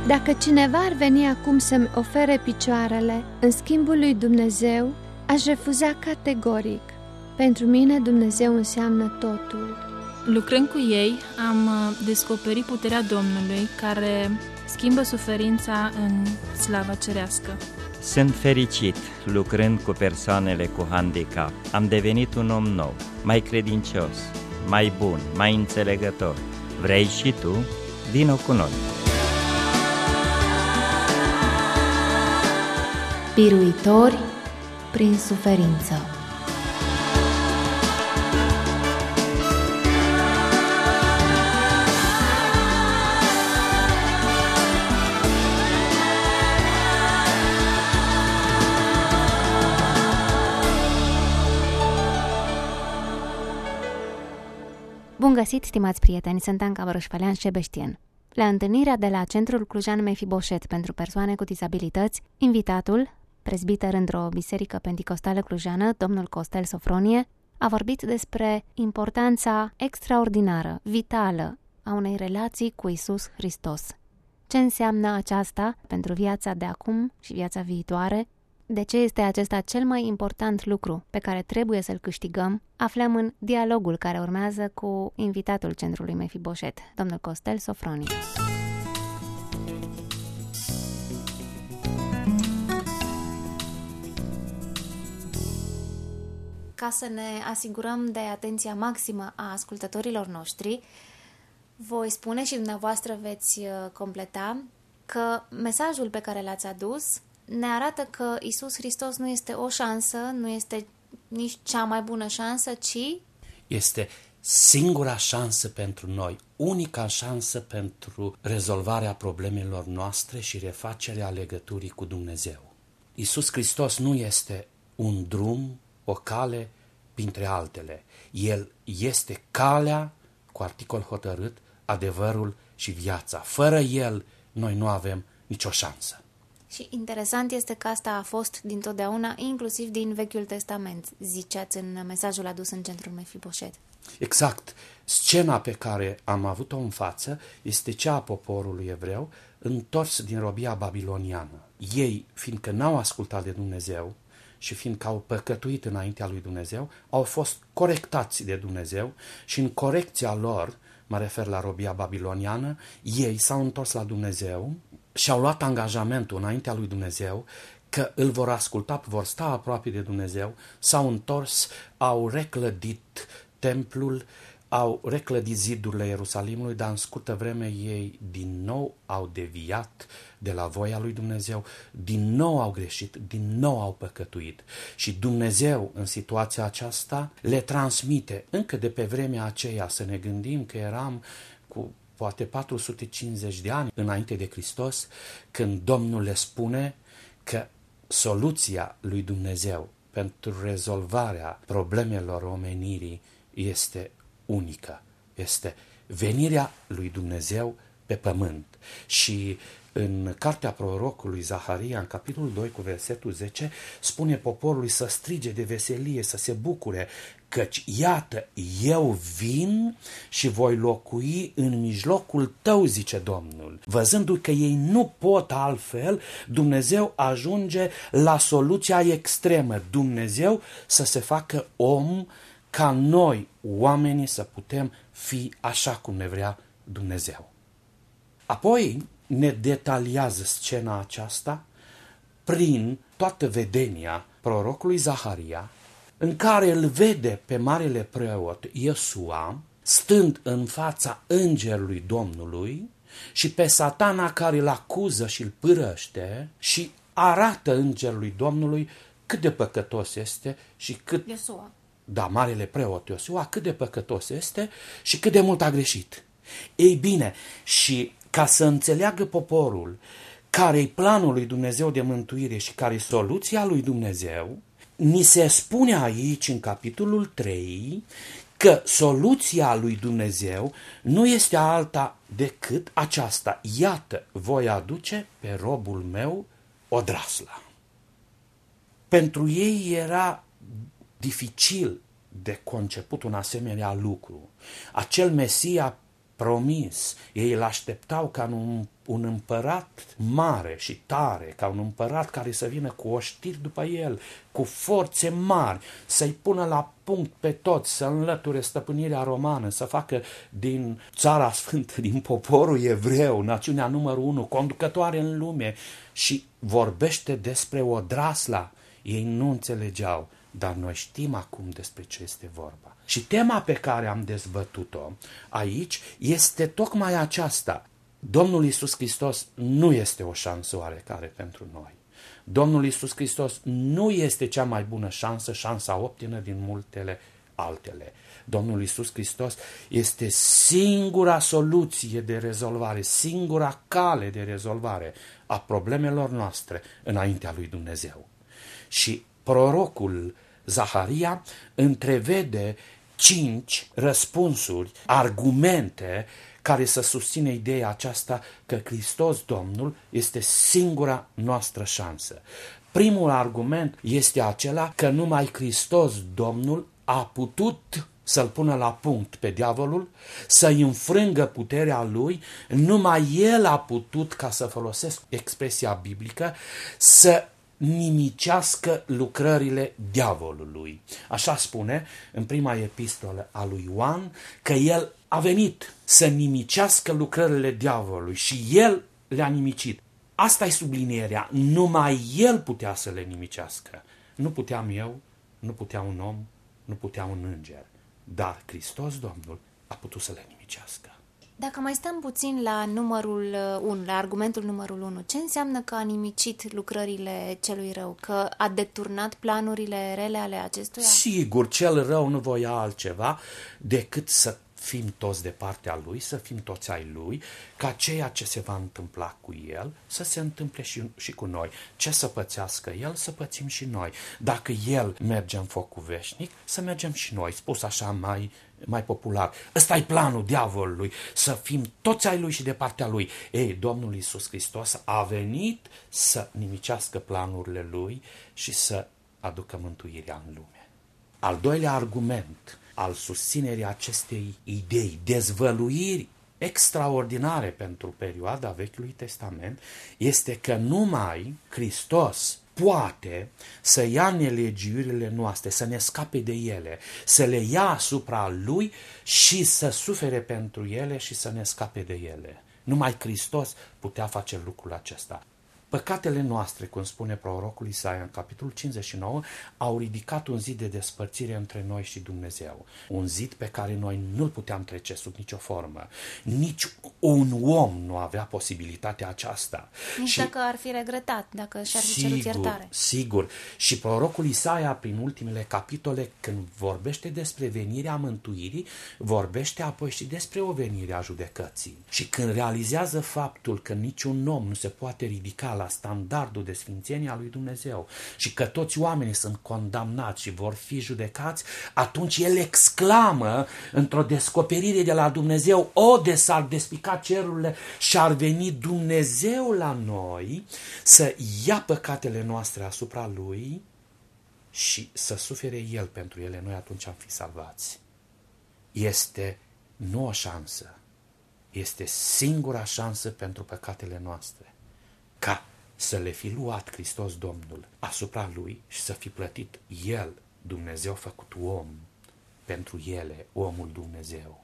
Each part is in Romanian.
Dacă cineva ar veni acum să-mi ofere picioarele în schimbul lui Dumnezeu, aș refuza categoric. Pentru mine Dumnezeu înseamnă totul. Lucrând cu ei, am descoperit puterea Domnului care schimbă suferința în slava cerească. Sunt fericit lucrând cu persoanele cu handicap. Am devenit un om nou, mai credincios, mai bun, mai înțelegător. Vrei și tu? Vino cu noi! Biruitori prin suferință. Bun găsit, stimați prieteni, sunt Anca Bărășfălean Șebeștien. La întâlnirea de la Centrul Clujan Mefiboset pentru persoane cu dizabilități, invitatul, prezbiter într-o biserică penticostală clujană, domnul Costel Sofronie, a vorbit despre importanța extraordinară, vitală, a unei relații cu Iisus Hristos. Ce înseamnă aceasta pentru viața de acum și viața viitoare? De ce este acesta cel mai important lucru pe care trebuie să-l câștigăm? Aflăm în dialogul care urmează cu invitatul Centrului Mefiboset, domnul Costel Sofronie. Ca să ne asigurăm de atenția maximă a ascultătorilor noștri, voi spune și dumneavoastră veți completa că mesajul pe care l-ați adus ne arată că Iisus Hristos nu este o șansă, nu este nici cea mai bună șansă, ci este singura șansă pentru noi, unica șansă pentru rezolvarea problemelor noastre și refacerea legăturii cu Dumnezeu. Iisus Hristos nu este un drum, o cale printre altele. El este calea, cu articol hotărât, adevărul și viața. Fără El, noi nu avem nicio șansă. Și interesant este că asta a fost dintotdeauna, inclusiv din Vechiul Testament, ziceați în mesajul adus în Centrul Mefiboset. Exact. Scena pe care am avut-o în față este cea a poporului evreu întors din robia babiloniană. Ei, fiindcă n-au ascultat de Dumnezeu și fiindcă au păcătuit înaintea lui Dumnezeu, au fost corectați de Dumnezeu și în corecția lor, mă refer la robia babiloniană, ei s-au întors la Dumnezeu și au luat angajamentul înaintea lui Dumnezeu că îl vor asculta, vor sta aproape de Dumnezeu, s-au întors, au reclădit templul, au reclădit zidurile Ierusalimului, dar în scurtă vreme ei din nou au deviat de la voia lui Dumnezeu, din nou au greșit, din nou au păcătuit. Și Dumnezeu în situația aceasta le transmite, încă de pe vremea aceea, să ne gândim că eram cu poate 450 de ani înainte de Hristos, când Domnul le spune că soluția lui Dumnezeu pentru rezolvarea problemelor omenirii este unică. Este venirea lui Dumnezeu pe pământ. Și în cartea prorocului Zaharia, în capitolul 2 cu versetul 10, spune poporului să strige de veselie, să se bucure, căci iată, eu vin și voi locui în mijlocul tău, zice Domnul. Văzându-i că ei nu pot altfel, Dumnezeu ajunge la soluția extremă. Dumnezeu să se facă om ca noi, oamenii, să putem fi așa cum ne vrea Dumnezeu. Apoi ne detaliază scena aceasta prin toată vedenia prorocului Zaharia, în care îl vede pe marele preot Iosua stând în fața îngerului Domnului și pe Satana care îl acuză și îl pârăște și arată îngerului Domnului cât de păcătos este și cât... Iosua. Da, marele preot Iosua, cât de păcătos este și cât de mult a greșit. Ei bine, și ca să înțeleagă poporul care-i planul lui Dumnezeu de mântuire și care-i soluția lui Dumnezeu, ni se spune aici, în capitolul 3, că soluția lui Dumnezeu nu este alta decât aceasta. Iată, voi aduce pe robul meu odrasla. Pentru ei era dificil de conceput un asemenea lucru. Acel Mesia promis. Ei îl așteptau ca un împărat mare și tare, ca un împărat care să vină cu oștiri după el, cu forțe mari, să-i pună la punct pe toți, să înlăture stăpânirea romană, să facă din țara sfântă, din poporul evreu, națiunea numărul 1, conducătoare în lume, și vorbește despre odrasla. Ei nu înțelegeau, dar noi știm acum despre ce este vorba. Și tema pe care am dezbătut-o aici este tocmai aceasta. Domnul Iisus Hristos nu este o șansă oarecare pentru noi. Domnul Iisus Hristos nu este cea mai bună șansă, șansa optimă din multele altele. Domnul Iisus Hristos este singura soluție de rezolvare, singura cale de rezolvare a problemelor noastre înaintea lui Dumnezeu. Și prorocul Zaharia întrevede 5 răspunsuri, argumente care să susține ideea aceasta că Hristos Domnul este singura noastră șansă. Primul argument este acela că numai Hristos Domnul a putut să-l pună la punct pe diavolul, să-i înfrângă puterea lui, numai el a putut, ca să folosesc expresia biblică, să nimicească lucrările diavolului. Așa spune în prima epistolă a lui Ioan că el a venit să nimicească lucrările diavolului și el le-a nimicit. Asta e sublinierea, numai el putea să le nimicească. Nu puteam eu, nu putea un om, nu putea un înger, dar Hristos Domnul a putut să le nimicească. Dacă mai stăm puțin la numărul 1, la argumentul numărul 1, ce înseamnă că a nimicit lucrările celui rău? Că a deturnat planurile rele ale acestuia? Sigur, cel rău nu voia altceva decât să fim toți de partea lui, să fim toți ai lui, ca ceea ce se va întâmpla cu el să se întâmple și cu noi. Ce să pățească el, să pățim și noi. Dacă el merge în focul veșnic, să mergem și noi. Spus așa mai popular. Ăsta e planul diavolului, să fim toți ai lui și de partea lui. Ei, Domnul Iisus Hristos a venit să nimicească planurile lui și să aducă mântuirea în lume. Al doilea argument al susținerii acestei idei, dezvăluiri extraordinare pentru perioada Vechiului Testament, este că numai Hristos poate să ia nelegiurile noastre, să ne scape de ele, să le ia asupra lui și să sufere pentru ele și să ne scape de ele. Numai Hristos putea face lucrul acesta. Păcatele noastre, cum spune prorocul Isaia în capitolul 59, au ridicat un zid de despărțire între noi și Dumnezeu. Un zid pe care noi nu-l puteam trece sub nicio formă. Nici un om nu avea posibilitatea aceasta. Nici dacă ar fi regretat, dacă și-ar fi cerut iertare. Sigur. Și prorocul Isaia, prin ultimele capitole, când vorbește despre venirea mântuirii, vorbește apoi și despre o venire a judecății. Și când realizează faptul că niciun om nu se poate ridica la standardul de sfințenie a lui Dumnezeu și că toți oamenii sunt condamnați și vor fi judecați, atunci el exclamă într-o descoperire de la Dumnezeu: o, de s-ar despica cerurile și ar veni Dumnezeu la noi să ia păcatele noastre asupra lui și să sufere el pentru ele, noi atunci am fi salvați. Este nu o șansă, este singura șansă pentru păcatele noastre, ca să le fi luat Hristos Domnul asupra lui și să fi plătit el, Dumnezeu făcut om, pentru ele, omul Dumnezeu.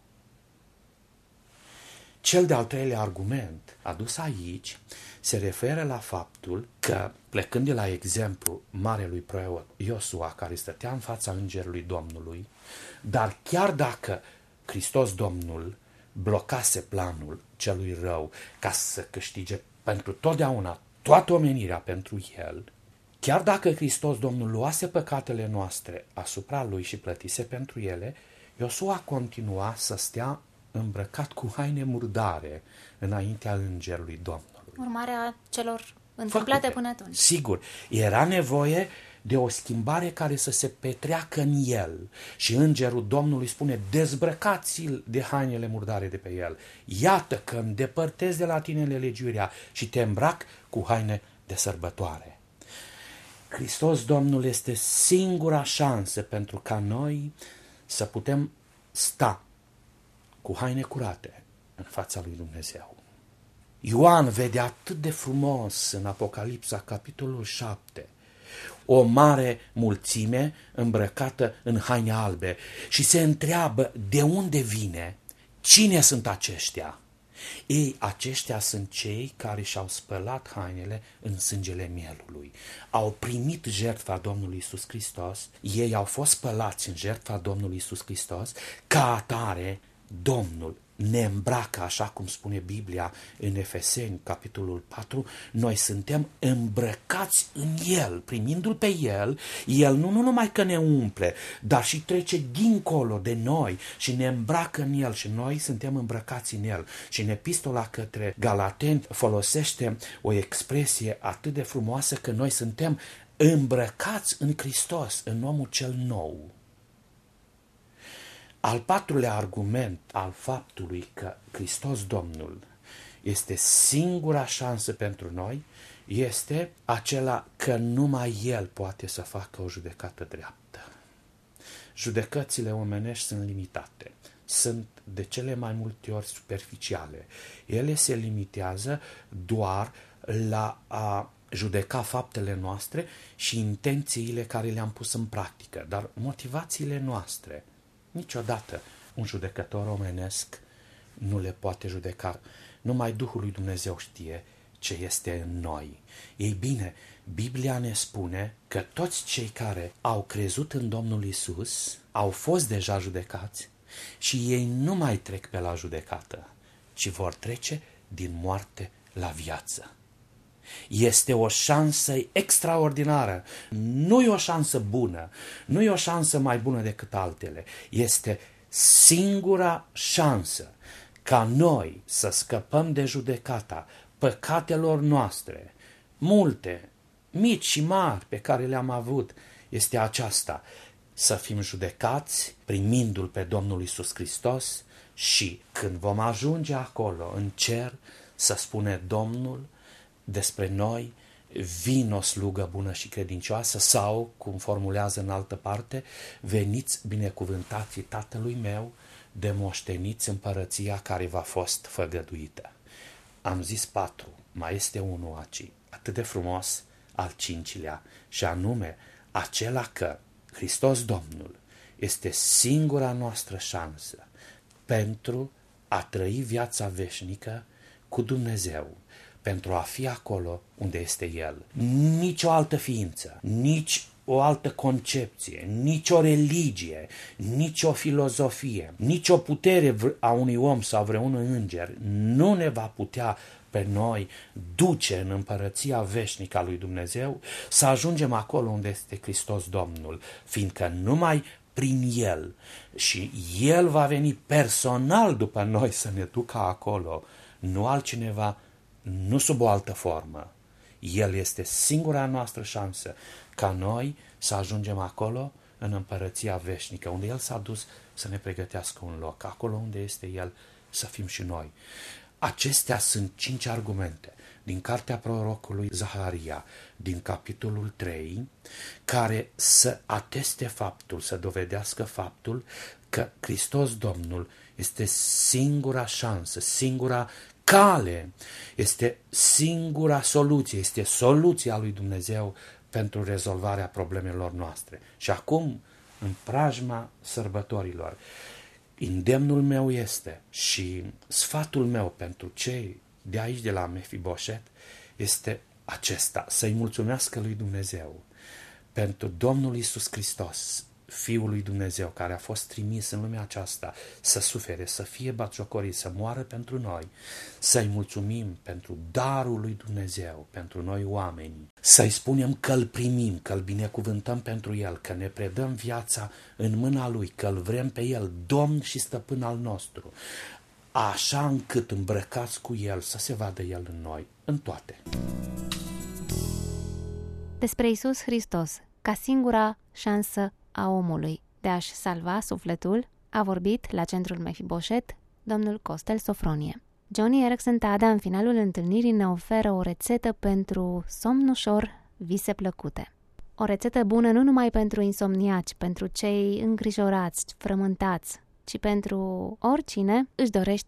Cel de-al treilea argument adus aici se referă la faptul că, plecând de la exemplu marelui preot Iosua, care stătea în fața îngerului Domnului, dar chiar dacă Hristos Domnul blocase planul celui rău ca să câștige pentru totdeauna toată omenirea pentru el, chiar dacă Hristos Domnul luase păcatele noastre asupra lui și plătise pentru ele, Iosua continua să stea îmbrăcat cu haine murdare înaintea îngerului Domnului. Urmarea celor întâmplate până atunci. Sigur, era nevoie de o schimbare care să se petreacă în el. Și îngerul Domnului spune: dezbrăcați-l de hainele murdare de pe el. Iată că îndepărtezi de la tine nelegiuirea și te îmbrac cu haine de sărbătoare. Hristos Domnul este singura șansă pentru ca noi să putem sta cu haine curate, în fața lui Dumnezeu. Ioan vede atât de frumos în Apocalipsa, capitolul 7, o mare mulțime îmbrăcată în haine albe și se întreabă de unde vine, cine sunt aceștia. Ei, aceștia sunt cei care și-au spălat hainele în sângele mielului. Au primit jertfa Domnului Iisus Hristos, ei au fost spălați în jertfa Domnului Iisus Hristos, ca atare Domnul ne îmbracă, așa cum spune Biblia în Efeseni, capitolul 4, noi suntem îmbrăcați în El, primindu-L pe El, El nu numai că ne umple, dar și trece dincolo de noi și ne îmbracă în El și noi suntem îmbrăcați în El. Și în epistola către Galateni folosește o expresie atât de frumoasă că noi suntem îmbrăcați în Hristos, în omul cel nou. Al patrulea argument al faptului că Hristos Domnul este singura șansă pentru noi este acela că numai El poate să facă o judecată dreaptă. Judecățile omenești sunt limitate, sunt de cele mai multe ori superficiale. Ele se limitează doar la a judeca faptele noastre și intențiile care le-am pus în practică, dar motivațiile noastre niciodată un judecător omenesc nu le poate judeca. Numai Duhul lui Dumnezeu știe ce este în noi. Ei bine, Biblia ne spune că toți cei care au crezut în Domnul Iisus au fost deja judecați și ei nu mai trec pe la judecată, ci vor trece din moarte la viață. Este o șansă extraordinară, nu e o șansă bună, nu e o șansă mai bună decât altele, este singura șansă ca noi să scăpăm de judecata păcatelor noastre, multe, mici și mari pe care le-am avut, este aceasta, să fim judecați primindu-L pe Domnul Iisus Hristos și când vom ajunge acolo în cer să spune Domnul despre noi, vino slugă bună și credincioasă, sau, cum formulează în altă parte, veniți binecuvântații Tatălui meu, de moșteniți împărăția care v-a fost făgăduită. Am zis 4, mai este unul aici, atât de frumos, al 5-lea, și anume acela că Hristos Domnul este singura noastră șansă pentru a trăi viața veșnică cu Dumnezeu, pentru a fi acolo unde este El. Nici o altă ființă, nici o altă concepție, nici o religie, nici o filozofie, nici o putere a unui om sau vreunui înger nu ne va putea pe noi duce în împărăția veșnică a lui Dumnezeu să ajungem acolo unde este Hristos Domnul, fiindcă numai prin El și El va veni personal după noi să ne ducă acolo, nu altcineva, nu sub o altă formă. El este singura noastră șansă ca noi să ajungem acolo în împărăția veșnică, unde El s-a dus să ne pregătească un loc, acolo unde este El să fim și noi. Acestea sunt 5 argumente din cartea prorocului Zaharia, din capitolul 3, care să ateste faptul, să dovedească faptul că Hristos Domnul este singura șansă, singura cale, este singura soluție, este soluția lui Dumnezeu pentru rezolvarea problemelor noastre. Și acum, în preajma sărbătorilor, îndemnul meu este și sfatul meu pentru cei de aici, de la Mefiboset, este acesta, să-i mulțumească lui Dumnezeu pentru Domnul Iisus Hristos, Fiul lui Dumnezeu, care a fost trimis în lumea aceasta să sufere, să fie batjocorit, să moară pentru noi, să-i mulțumim pentru darul lui Dumnezeu, pentru noi oamenii, să-i spunem că îl primim, că îl binecuvântăm pentru El, că ne predăm viața în mâna Lui, că îl vrem pe El, Domn și Stăpân al nostru, așa încât îmbrăcați cu El să se vadă El în noi, în toate. Despre Iisus Hristos, ca singura șansă a omului de a-și salva sufletul, a vorbit la centrul Mefiboset domnul Costel Sofronie. Joni Eareckson Tada, în finalul întâlnirii, ne oferă o rețetă pentru somn ușor, vise plăcute. O rețetă bună nu numai pentru insomniaci, pentru cei îngrijorați, frământați, ci pentru oricine își dorește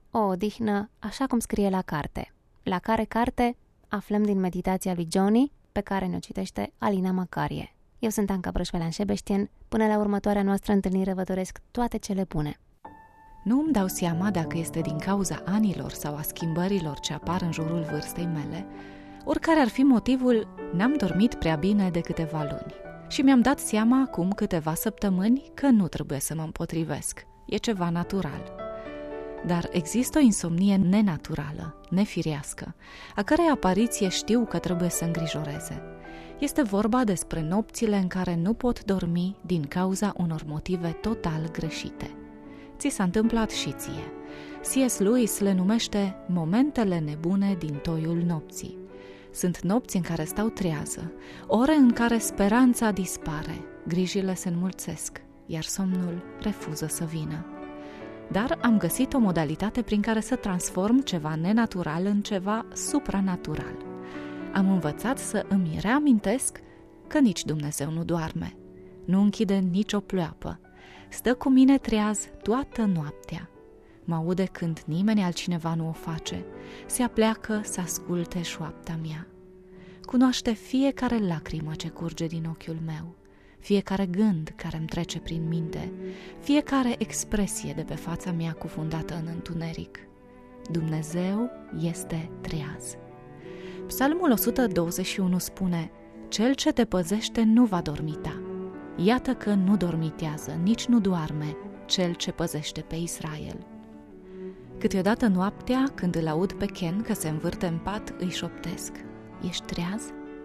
o odihnă așa cum scrie la carte, la care carte aflăm din meditația lui Johnny, pe care ne-o citește Alina Macarie. Eu sunt Anca Brășvelean-Șebeștien. Până la următoarea noastră întâlnire vă doresc toate cele bune. Nu îmi dau seama dacă este din cauza anilor sau a schimbărilor ce apar în jurul vârstei mele. Oricare ar fi motivul, n-am dormit prea bine de câteva luni. Și mi-am dat seama acum câteva săptămâni că nu trebuie să mă împotrivesc. E ceva natural. Dar există o insomnie nenaturală, nefirească, a cărei apariție știu că trebuie să îngrijoreze. Este vorba despre nopțile în care nu pot dormi din cauza unor motive total greșite. Ți s-a întâmplat și ție. C.S. Lewis le numește momentele nebune din toiul nopții. Sunt nopți în care stau trează, ore în care speranța dispare, grijile se înmulțesc, iar somnul refuză să vină. Dar am găsit o modalitate prin care să transform ceva nenatural în ceva supranatural. Am învățat să îmi reamintesc că nici Dumnezeu nu doarme, nu închide nicio pleoapă, stă cu mine treaz toată noaptea. Mă aude când nimeni altcineva nu o face, se apleacă să asculte șoapta mea. Cunoaște fiecare lacrimă ce curge din ochiul meu, fiecare gând care îmi trece prin minte, fiecare expresie de pe fața mea cufundată în întuneric. Dumnezeu este treaz. Psalmul 121 spune: Cel ce te păzește nu va dormita. Iată că nu dormitează, nici nu doarme cel ce păzește pe Israel. Câteodată noaptea, când îl aud pe Ken că se învârte în pat, îi șoptesc: Ești treaz?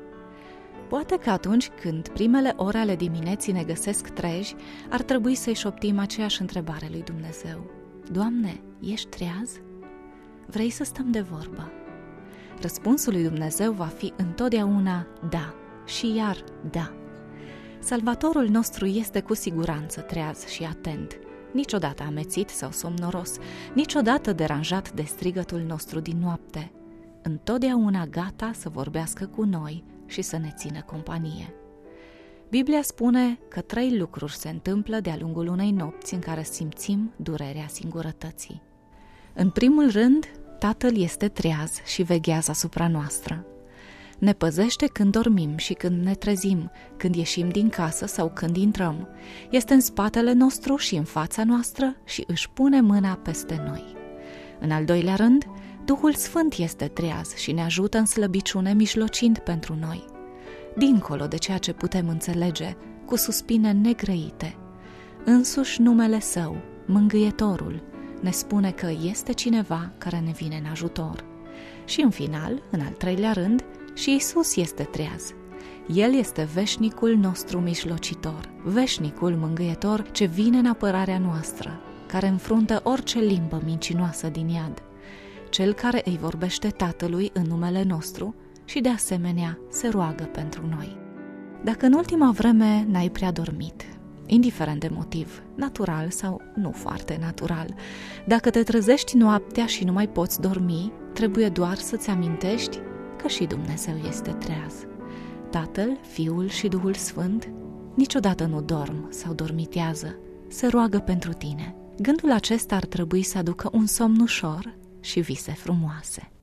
Poate că atunci când primele ore ale dimineții ne găsesc treji, ar trebui să-i șoptim aceeași întrebare lui Dumnezeu: Doamne, ești treaz? Vrei să stăm de vorbă? Răspunsul lui Dumnezeu va fi întotdeauna da și iar da. Salvatorul nostru este cu siguranță treaz și atent, niciodată amețit sau somnoros, niciodată deranjat de strigătul nostru din noapte, întotdeauna gata să vorbească cu noi și să ne țină companie. Biblia spune că 3 lucruri se întâmplă de-a lungul unei nopți în care simțim durerea singurătății. În primul rând, Tatăl este treaz și veghează asupra noastră. Ne păzește când dormim și când ne trezim, când ieșim din casă sau când intrăm. Este în spatele nostru și în fața noastră și își pune mâna peste noi. În al doilea rând, Duhul Sfânt este treaz și ne ajută în slăbiciune mijlocind pentru noi. Dincolo de ceea ce putem înțelege, cu suspine negrăite. Însuși numele Său, Mângâietorul, ne spune că este cineva care ne vine în ajutor. Și în final, în al treilea rând, și Iisus este treaz. El este veșnicul nostru mijlocitor, veșnicul mângâietor ce vine în apărarea noastră, care înfruntă orice limbă mincinoasă din iad, cel care îi vorbește Tatălui în numele nostru și de asemenea se roagă pentru noi. Dacă în ultima vreme n-ai prea dormit, indiferent de motiv, natural sau nu foarte natural, dacă te trezești noaptea și nu mai poți dormi, trebuie doar să-ți amintești că și Dumnezeu este treaz. Tatăl, Fiul și Duhul Sfânt niciodată nu dorm sau dormitează, se roagă pentru tine. Gândul acesta ar trebui să aducă un somn ușor și vise frumoase.